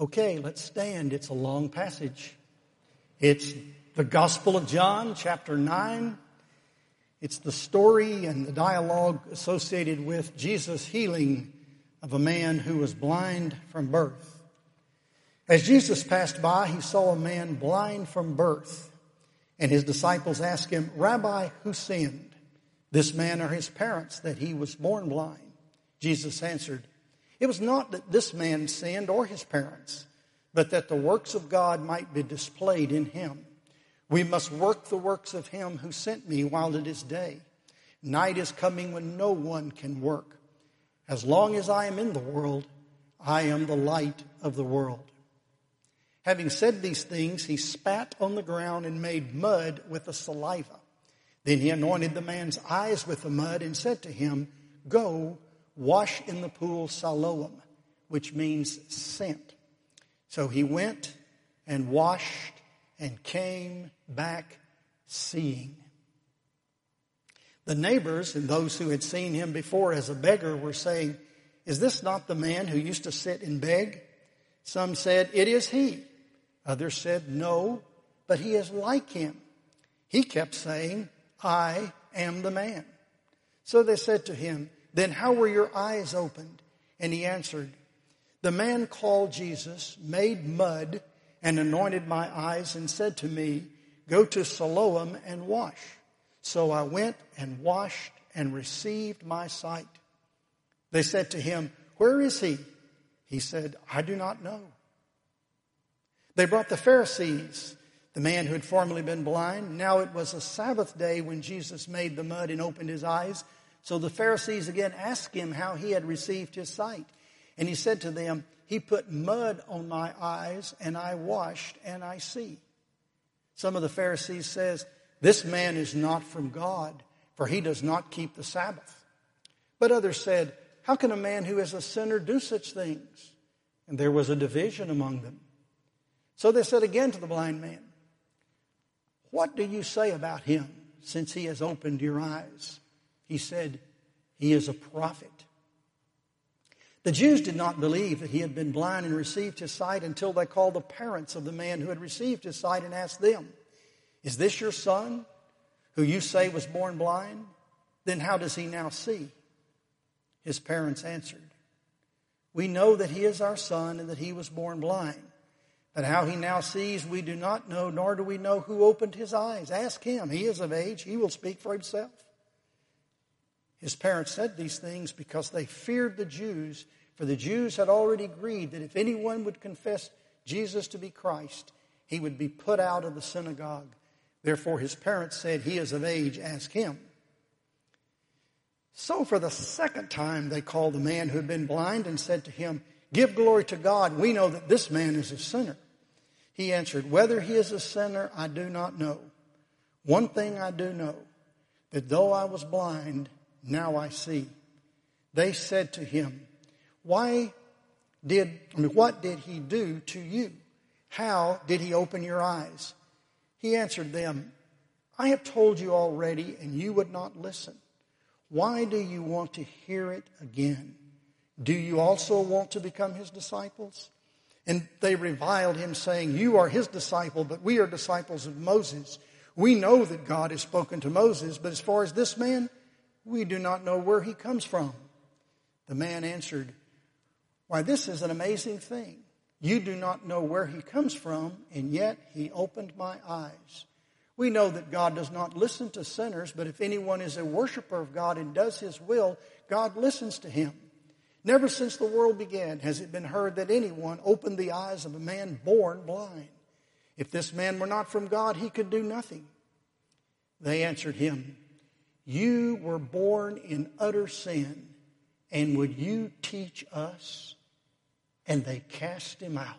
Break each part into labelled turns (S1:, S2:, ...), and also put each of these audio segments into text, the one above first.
S1: Okay, let's stand. It's a long passage. It's the Gospel of John, chapter 9. It's the story and the dialogue associated with Jesus' healing of a man who was blind from birth. As Jesus passed by, he saw a man blind from birth, and his disciples asked him, "Rabbi, who sinned, this man or his parents, that he was born blind?" Jesus answered, "It was not that this man sinned or his parents, but that the works of God might be displayed in him. We must work the works of him who sent me while it is day. Night is coming when no one can work. As long as I am in the world, I am the light of the world." Having said these things, he spat on the ground and made mud with the saliva. Then he anointed the man's eyes with the mud and said to him, "Go, wash in the pool Siloam," which means sent. So he went and washed and came back seeing. The neighbors and those who had seen him before as a beggar were saying, "Is this not the man who used to sit and beg?" Some said, "It is he." Others said, "No, but he is like him." He kept saying, "I am the man." So they said to him, "Then how were your eyes opened?" And he answered, "The man called Jesus made mud and anointed my eyes and said to me, 'Go to Siloam and wash.' So I went and washed and received my sight." They said to him, "Where is he?" He said, "I do not know." They brought the Pharisees, the man who had formerly been blind. Now it was a Sabbath day when Jesus made the mud and opened his eyes. So the Pharisees again asked him how he had received his sight. And he said to them, "He put mud on my eyes, and I washed, and I see." Some of the Pharisees says, "This man is not from God, for he does not keep the Sabbath." But others said, "How can a man who is a sinner do such things?" And there was a division among them. So they said again to the blind man, "What do you say about him, since he has opened your eyes?" He said, "He is a prophet." The Jews did not believe that he had been blind and received his sight until they called the parents of the man who had received his sight and asked them, "Is this your son, who you say was born blind? Then how does he now see?" His parents answered, "We know that he is our son and that he was born blind. But how he now sees we do not know, nor do we know who opened his eyes. Ask him. He is of age. He will speak for himself." His parents said these things because they feared the Jews, for the Jews had already agreed that if anyone would confess Jesus to be Christ, he would be put out of the synagogue. Therefore his parents said, "He is of age. Ask him." So for the second time they called the man who had been blind and said to him, "Give glory to God. We know that this man is a sinner." He answered, "Whether he is a sinner, I do not know. One thing I do know, that though I was blind, now I see." They said to him, what did he do to you? How did he open your eyes?" He answered them, "I have told you already, and you would not listen. Why do you want to hear it again? Do you also want to become his disciples?" And they reviled him, saying, "You are his disciple, but we are disciples of Moses. We know that God has spoken to Moses, but as far as this man, we do not know where he comes from." The man answered, "Why, this is an amazing thing. You do not know where he comes from, and yet he opened my eyes. We know that God does not listen to sinners, but if anyone is a worshiper of God and does his will, God listens to him. Never since the world began has it been heard that anyone opened the eyes of a man born blind. If this man were not from God, he could do nothing." They answered him, "You were born in utter sin, and would you teach us?" And they cast him out.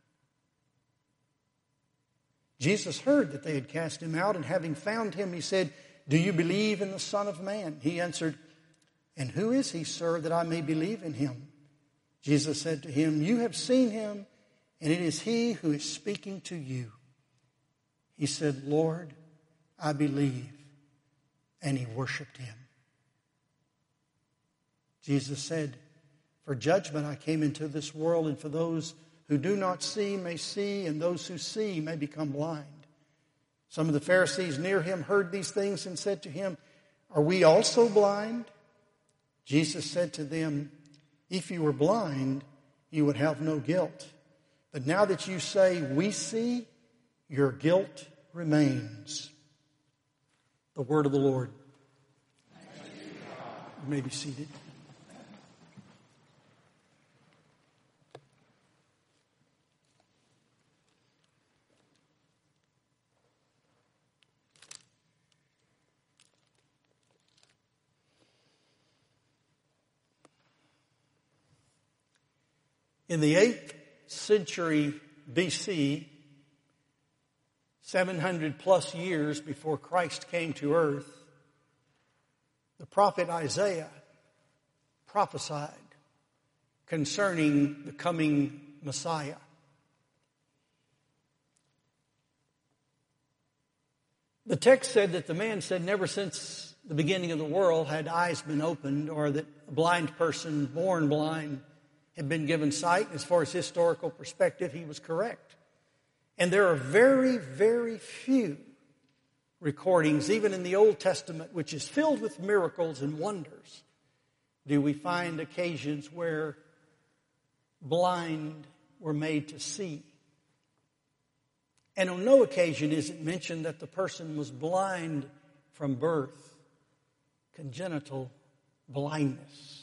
S1: Jesus heard that they had cast him out, and having found him, he said, "Do you believe in the Son of Man?" He answered, "And who is he, sir, that I may believe in him?" Jesus said to him, "You have seen him, and it is he who is speaking to you." He said, "Lord, I believe." And he worshiped him. Jesus said, "For judgment I came into this world, and for those who do not see may see, and those who see may become blind. Some of the Pharisees near him heard these things and said to him, Are we also blind? Jesus said to them, If you were blind, you would have no guilt. But now that you say, We see, your guilt remains. The word of the Lord. You may be seated. In the 8th century BC, 700 plus years before Christ came to earth, the prophet Isaiah prophesied concerning the coming Messiah. The text said that the man said never since the beginning of the world had eyes been opened, or that a blind person born blind had been given sight. As far as historical perspective, he was correct. And there are very, very few recordings, even in the Old Testament, which is filled with miracles and wonders, do we find occasions where blind were made to see. And on no occasion is it mentioned that the person was blind from birth, congenital blindness.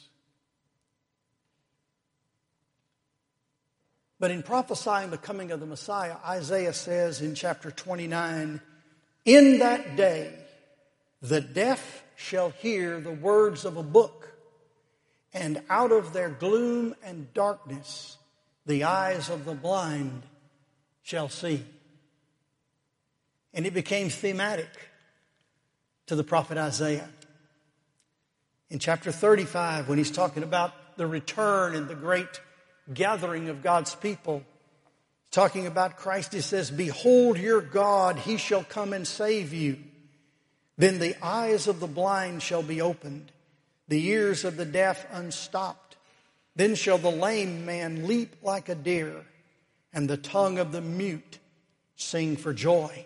S1: But in prophesying the coming of the Messiah, Isaiah says in chapter 29, In that day the deaf shall hear the words of a book, and out of their gloom and darkness the eyes of the blind shall see. And it became thematic to the prophet Isaiah. In chapter 35, when he's talking about the return and the great gathering of God's people, talking about Christ, he says, Behold your God, he shall come and save you. Then the eyes of the blind shall be opened, the ears of the deaf unstopped. Then shall the lame man leap like a deer, and the tongue of the mute sing for joy.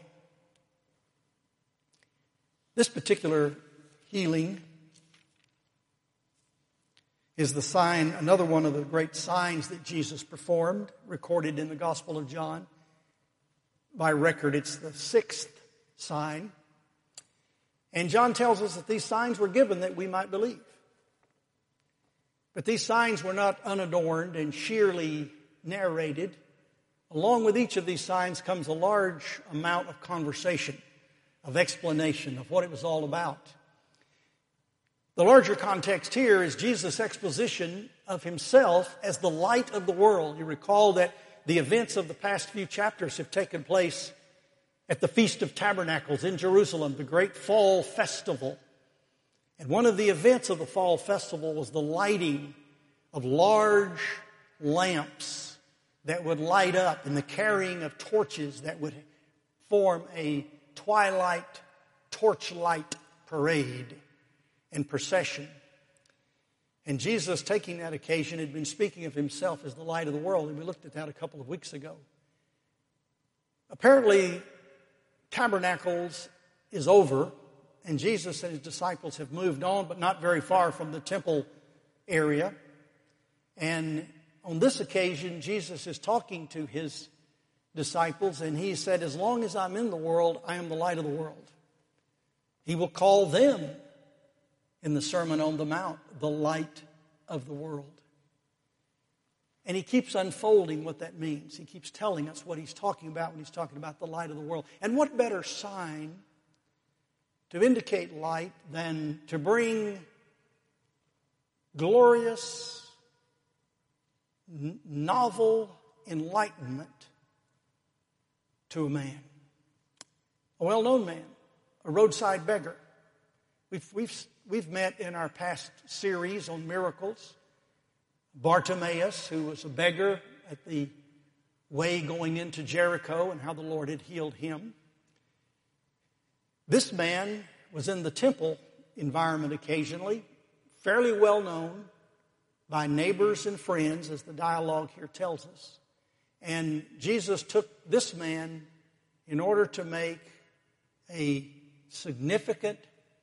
S1: This particular healing is the sign, another one of the great signs that Jesus performed, recorded in the Gospel of John. By record, it's the 6th sign. And John tells us that these signs were given that we might believe. But these signs were not unadorned and sheerly narrated. Along with each of these signs comes a large amount of conversation, of explanation of what it was all about. The larger context here is Jesus' exposition of himself as the light of the world. You recall that the events of the past few chapters have taken place at the Feast of Tabernacles in Jerusalem, the great fall festival. And one of the events of the fall festival was the lighting of large lamps that would light up, and the carrying of torches that would form a twilight torchlight parade and procession. And Jesus, taking that occasion, had been speaking of himself as the light of the world, and we looked at that a couple of weeks ago. Apparently, Tabernacles is over, and Jesus and his disciples have moved on, but not very far from the temple area. And on this occasion, Jesus is talking to his disciples, and he said, As long as I'm in the world, I am the light of the world. He will call them in the Sermon on the Mount, the light of the world. And he keeps unfolding what that means. He keeps telling us what he's talking about when he's talking about the light of the world. And what better sign to indicate light than to bring glorious, novel enlightenment to a man. A well-known man, a roadside beggar. We've met in our past series on miracles. Bartimaeus, who was a beggar at the way going into Jericho, and how the Lord had healed him. This man was in the temple environment occasionally, fairly well known by neighbors and friends, as the dialogue here tells us. And Jesus took this man in order to make a significant,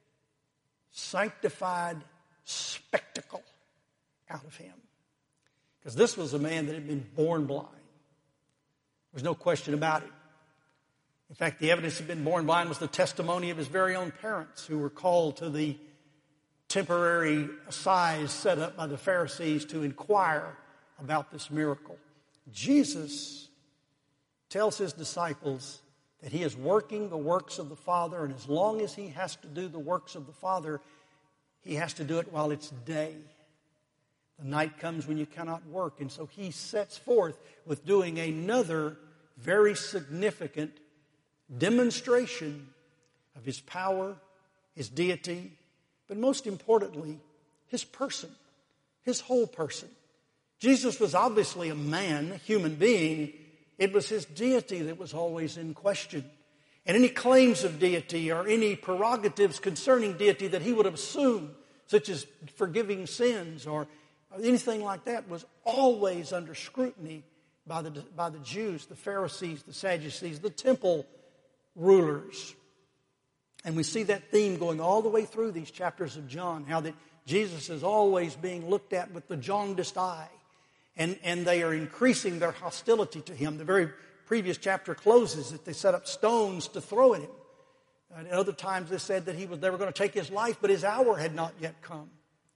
S1: sanctified spectacle out of him. Because this was a man that had been born blind. There's no question about it. In fact, the evidence he'd been born blind was the testimony of his very own parents, who were called to the temporary assize set up by the Pharisees to inquire about this miracle. Jesus tells his disciples that he is working the works of the Father, and as long as he has to do the works of the Father, he has to do it while it's day. The night comes when you cannot work, and so he sets forth with doing another very significant demonstration of his power, his deity, but most importantly, his person, his whole person. Jesus was obviously a man, a human being. It was his deity that was always in question. And any claims of deity or any prerogatives concerning deity that he would have assumed, such as forgiving sins or anything like that, was always under scrutiny by the Jews, the Pharisees, the Sadducees, the temple rulers. And we see that theme going all the way through these chapters of John, how that Jesus is always being looked at with the jaundiced eye. And they are increasing their hostility to him. The very previous chapter closes that they set up stones to throw at him. At other times they said that they were going to take his life, but his hour had not yet come.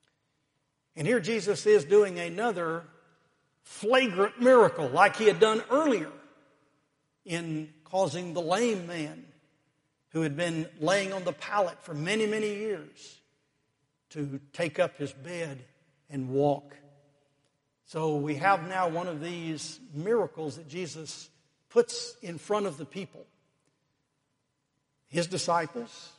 S1: And here Jesus is doing another flagrant miracle like he had done earlier in causing the lame man who had been laying on the pallet for many, many years to take up his bed and walk. So we have now one of these miracles that Jesus puts in front of the people. His disciples,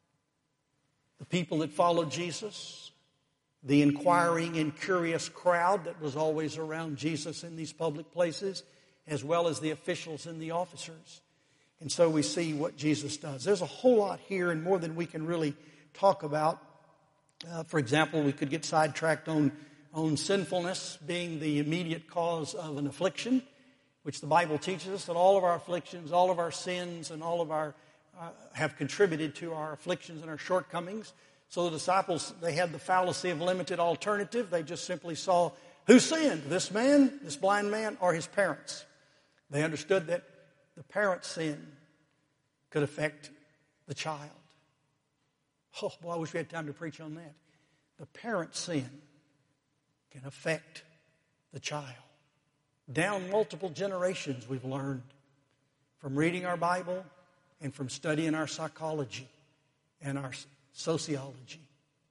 S1: the people that followed Jesus, the inquiring and curious crowd that was always around Jesus in these public places, as well as the officials and the officers. And so we see what Jesus does. There's a whole lot here and more than we can really talk about. For example, we could get sidetracked on sinfulness being the immediate cause of an affliction, which the Bible teaches us that all of our afflictions, all of our sins, and all of our have contributed to our afflictions and our shortcomings. So the disciples, they had the fallacy of limited alternative. They just simply saw who sinned, this man, this blind man, or his parents. They understood that the parent's sin could affect the child. Oh, boy, I wish we had time to preach on that. The parent's sin can affect the child. Down multiple generations, we've learned from reading our Bible and from studying our psychology and our sociology.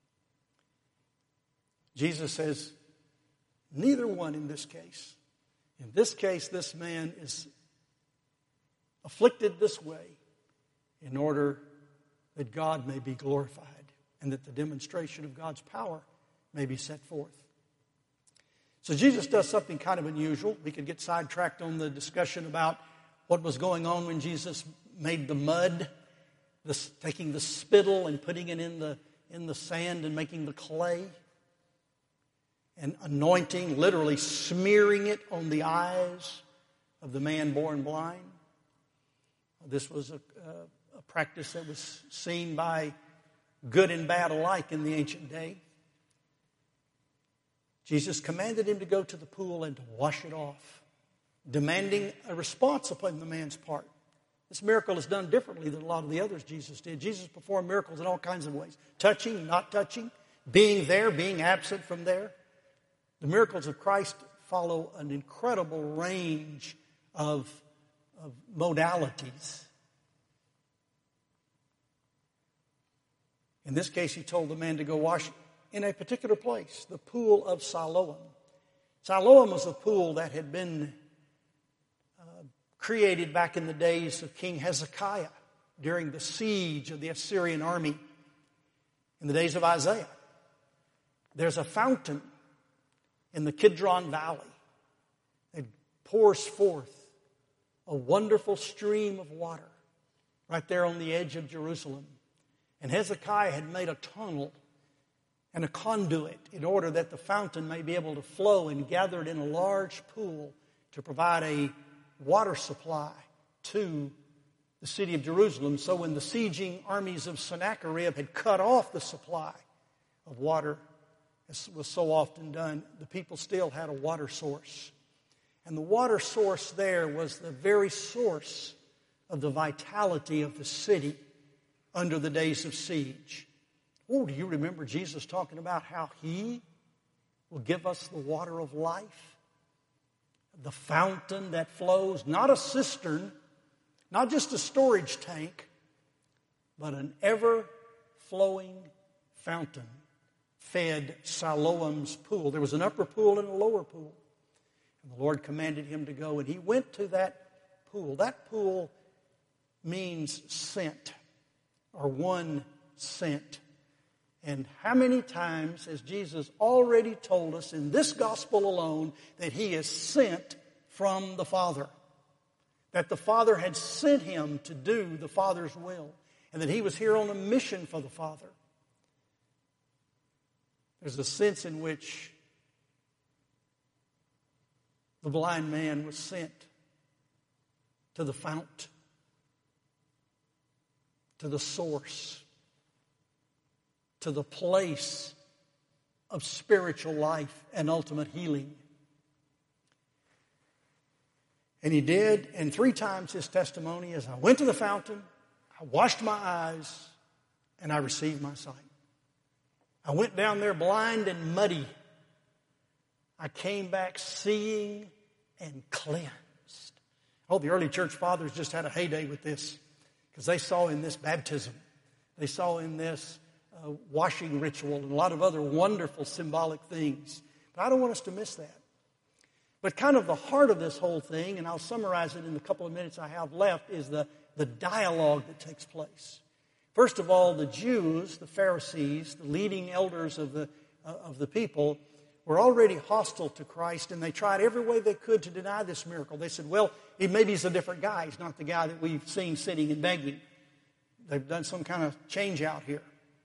S1: Jesus says, neither one in this case. In this case, this man is afflicted this way in order that God may be glorified and that the demonstration of God's power may be set forth. So Jesus does something kind of unusual. We could get sidetracked on the discussion about what was going on when Jesus made the mud, taking the spittle and putting it in the sand and making the clay, and anointing, literally smearing it on the eyes of the man born blind. This was a practice that was seen by good and bad alike in the ancient day. Jesus commanded him to go to the pool and to wash it off, demanding a response upon the man's part. This miracle is done differently than a lot of the others Jesus did. Jesus performed miracles in all kinds of ways. Touching, not touching, being there, being absent from there. The miracles of Christ follow an incredible range of modalities. In this case, he told the man to go wash in a particular place, the pool of Siloam. Siloam was a pool that had been created back in the days of King Hezekiah during the siege of the Assyrian army in the days of Isaiah. There's a fountain in the Kidron Valley that pours forth a wonderful stream of water right there on the edge of Jerusalem. And Hezekiah had made a tunnel and a conduit in order that the fountain may be able to flow and gather it in a large pool to provide a water supply to the city of Jerusalem. So when the sieging armies of Sennacherib had cut off the supply of water, as was so often done, the people still had a water source. And the water source there was the very source of the vitality of the city under the days of siege. Oh, do you remember Jesus talking about how He will give us the water of life? The fountain that flows, not a cistern, not just a storage tank, but an ever-flowing fountain fed Siloam's pool. There was an upper pool and a lower pool. And the Lord commanded him to go, and he went to that pool. That pool means sent, or one sent. And how many times has Jesus already told us in this gospel alone that He is sent from the Father? That the Father had sent Him to do the Father's will, and that He was here on a mission for the Father. There's a sense in which the blind man was sent to the fount, to the source, to the place of spiritual life and ultimate healing. And he did, and 3 times his testimony is, I went to the fountain, I washed my eyes, and I received my sight. I went down there blind and muddy. I came back seeing and cleansed. Oh, the early church fathers just had a heyday with this, because they saw in this baptism, they saw in this washing ritual and a lot of other wonderful symbolic things. But I don't want us to miss that. But kind of the heart of this whole thing, and I'll summarize it in the couple of minutes I have left, is the dialogue that takes place. First of all, the Jews, the Pharisees, the leading elders of the people, were already hostile to Christ, and they tried every way they could to deny this miracle. They said, well, maybe he's a different guy. He's not the guy that we've seen sitting and begging. They've done some kind of change out here.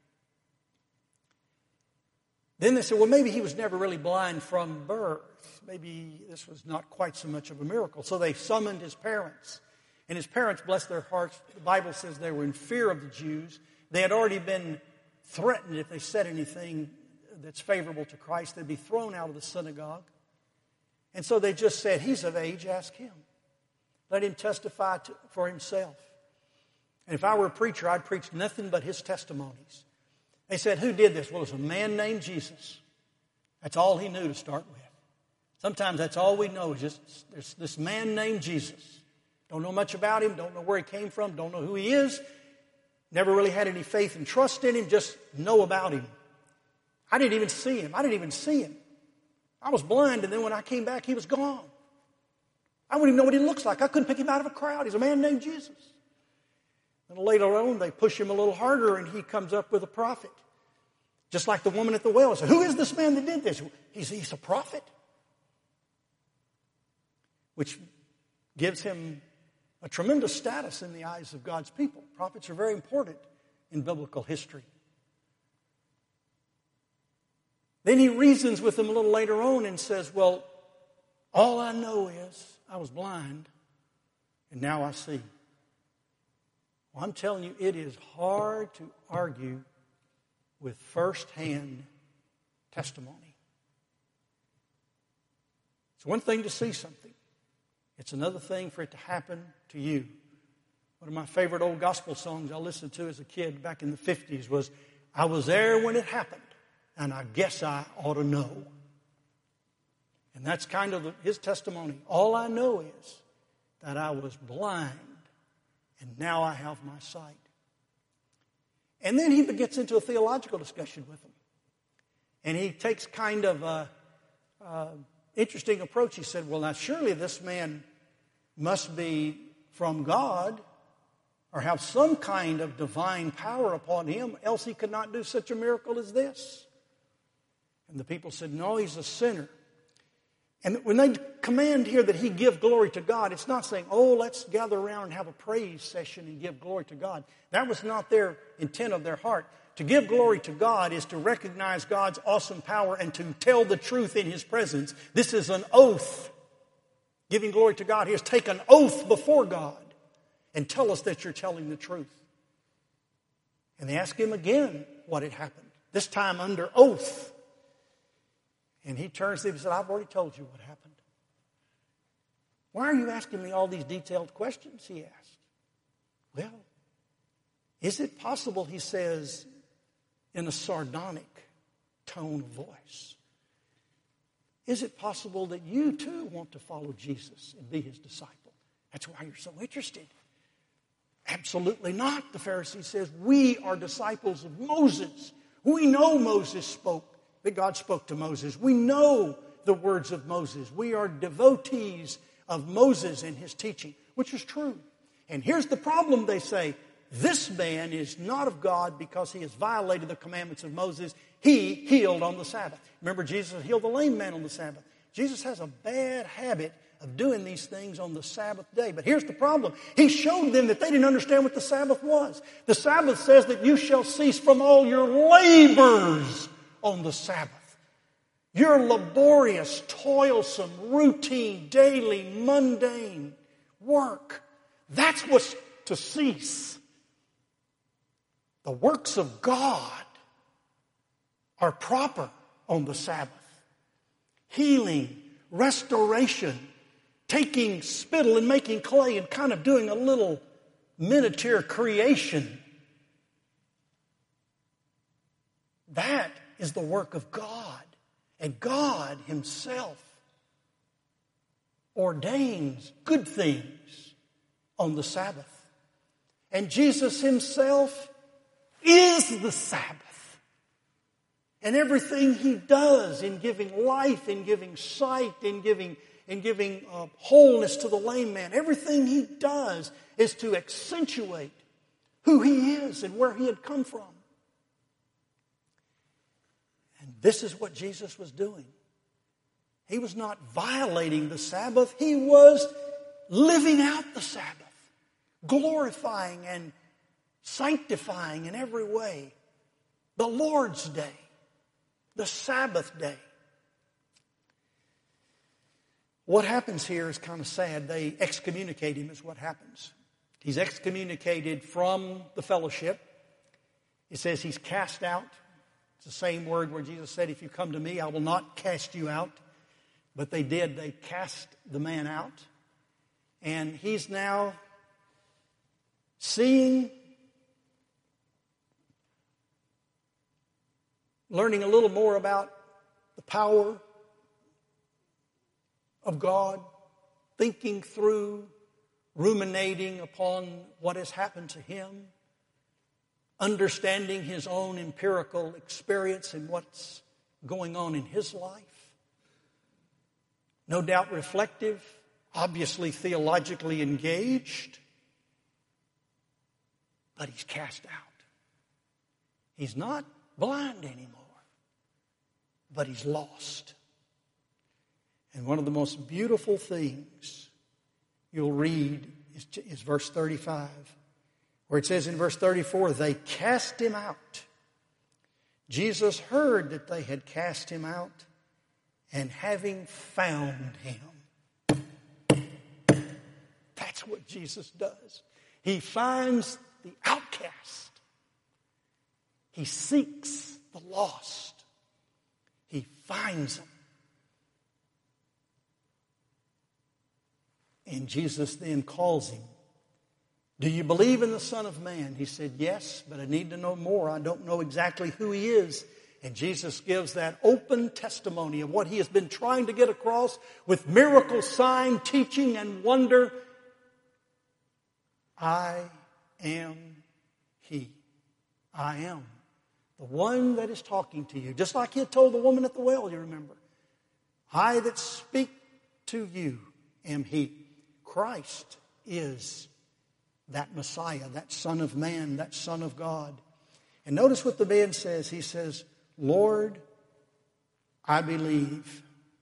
S1: Then they said, well, maybe he was never really blind from birth. Maybe this was not quite so much of a miracle. So they summoned his parents. And his parents, bless their hearts, the Bible says they were in fear of the Jews. They had already been threatened if they said anything that's favorable to Christ, they'd be thrown out of the synagogue. And so they just said, he's of age, ask him. Let him testify for himself. And if I were a preacher, I'd preach nothing but his testimonies. They said, who did this? Well, it was a man named Jesus. That's all he knew to start with. Sometimes that's all we know is just there's this man named Jesus. Don't know much about him, don't know where he came from, don't know who he is. Never really had any faith and trust in him, just know about him. I didn't even see him. I was blind, and then when I came back, he was gone. I wouldn't even know what he looks like. I couldn't pick him out of a crowd. He's a man named Jesus. And later on, they push him a little harder, and he comes up with a prophet. Just like the woman at the well said, who is this man that did this? He's a prophet. Which gives him a tremendous status in the eyes of God's people. Prophets are very important in biblical history. Then he reasons with them a little later on and says, well, all I know is I was blind, and now I see. Well, I'm telling you, it is hard to argue with first-hand testimony. It's one thing to see something. It's another thing for it to happen to you. One of my favorite old gospel songs I listened to as a kid back in the 50s was, I was there when it happened, and I guess I ought to know. And that's kind of his testimony. All I know is that I was blind, and now I have my sight. And then he gets into a theological discussion with them. And he takes kind of a interesting approach. He said, well, now surely this man must be from God or have some kind of divine power upon him, else he could not do such a miracle as this. And the people said, no, he's a sinner. And when they command here that he give glory to God, it's not saying, oh, let's gather around and have a praise session and give glory to God. That was not their intent of their heart. To give glory to God is to recognize God's awesome power and to tell the truth in his presence. This is an oath giving glory to God. He has taken oath before God. And tell us that you're telling the truth. And they asked him again what had happened, this time under oath. And he turns to them and said, I've already told you what happened. Why are you asking me all these detailed questions, he asked. Well, is it possible, he says, in a sardonic tone of voice, is it possible that you too want to follow Jesus and be his disciple? That's why you're so interested. Absolutely not, the Pharisee says. We are disciples of Moses. We know Moses spoke, that God spoke to Moses. We know the words of Moses. We are devotees of Moses and his teaching, which is true. And here's the problem, they say. This man is not of God because he has violated the commandments of Moses. He healed on the Sabbath. Remember, Jesus healed the lame man on the Sabbath. Jesus has a bad habit of doing these things on the Sabbath day. But here's the problem. He showed them that they didn't understand what the Sabbath was. The Sabbath says that you shall cease from all your labors on the Sabbath. Your laborious, toilsome, routine, daily, mundane work. That's what's to cease. The works of God are proper on the Sabbath. Healing, restoration, taking spittle and making clay and kind of doing a little miniature creation. That is the work of God. And God himself ordains good things on the Sabbath. And Jesus himself is the Sabbath. And everything he does in giving life, in giving sight, in giving wholeness to the lame man, everything he does is to accentuate who he is and where he had come from. And this is what Jesus was doing. He was not violating the Sabbath. He was living out the Sabbath, glorifying and sanctifying in every way the Lord's day, the Sabbath day. What happens here is kind of sad. They excommunicate him is what happens. He's excommunicated from the fellowship. It says he's cast out. It's the same word where Jesus said, if you come to me, I will not cast you out. But they did. They cast the man out. And he's now seeing, learning a little more about the power of God, thinking through, ruminating upon what has happened to him, understanding his own empirical experience and what's going on in his life. No doubt reflective, obviously theologically engaged, but he's cast out. He's not blind anymore, but he's lost. And one of the most beautiful things you'll read is verse 35, where it says in verse 34, they cast him out. Jesus heard that they had cast him out, and having found him. That's what Jesus does. He finds the outcast. He seeks the lost. He finds them. And Jesus then calls him. Do you believe in the Son of Man? He said, yes, but I need to know more. I don't know exactly who he is. And Jesus gives that open testimony of what he has been trying to get across with miracle, sign, teaching, and wonder. I am he. I am the one that is talking to you. Just like he had told the woman at the well, you remember. I that speak to you am he. Christ is that Messiah, that Son of Man, that Son of God. And notice what the man says. He says, Lord, I believe.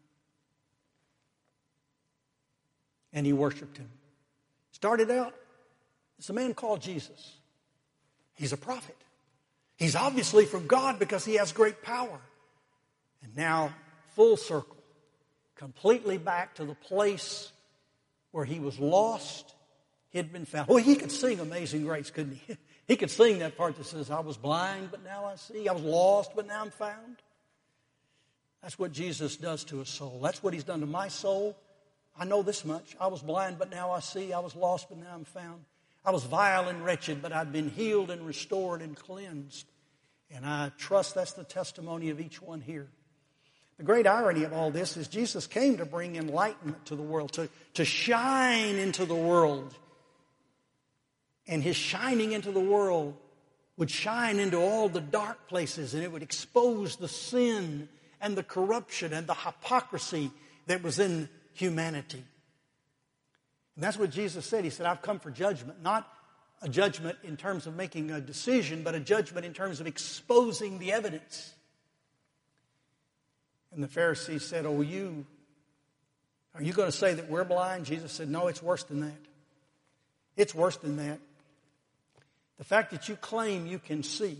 S1: And he worshiped him. Started out, it's a man called Jesus. He's a prophet. He's obviously from God because he has great power. And now, full circle, completely back to the place where he was lost, he had been found. Oh, he could sing Amazing Grace, couldn't he? He could sing that part that says, I was blind, but now I see. I was lost, but now I'm found. That's what Jesus does to a soul. That's what he's done to my soul. I know this much. I was blind, but now I see. I was lost, but now I'm found. I was vile and wretched, but I've been healed and restored and cleansed. And I trust that's the testimony of each one here. The great irony of all this is Jesus came to bring enlightenment to the world, to shine into the world. And his shining into the world would shine into all the dark places, and it would expose the sin and the corruption and the hypocrisy that was in humanity. And that's what Jesus said. He said, I've come for judgment, not a judgment in terms of making a decision, but a judgment in terms of exposing the evidence. And the Pharisees said, are you going to say that we're blind? Jesus said, no, it's worse than that. It's worse than that. The fact that you claim you can see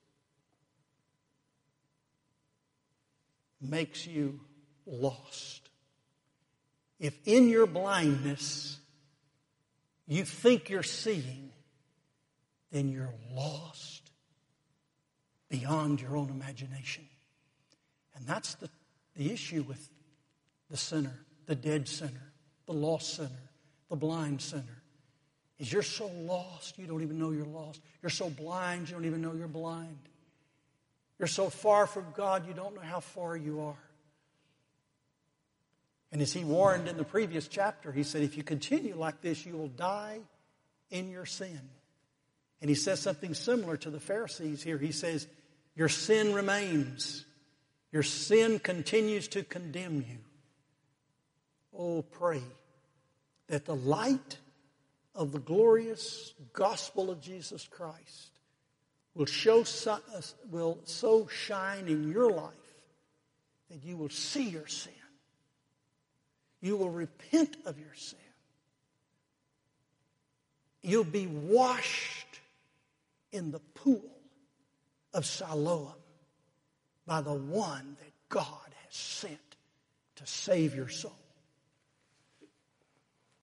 S1: makes you lost. If in your blindness you think you're seeing, then you're lost beyond your own imagination. And that's the issue with the sinner, the dead sinner, the lost sinner, the blind sinner. Is you're so lost you don't even know you're lost. You're so blind you don't even know you're blind. You're so far from God you don't know how far you are. And as he warned in the previous chapter, he said, if you continue like this, you will die in your sin. And he says something similar to the Pharisees here. He says, your sin remains. Your sin continues to condemn you. Oh, pray that the light of the glorious gospel of Jesus Christ will so shine in your life that you will see your sin. You will repent of your sin. You'll be washed in the pool of Siloam by the one that God has sent to save your soul.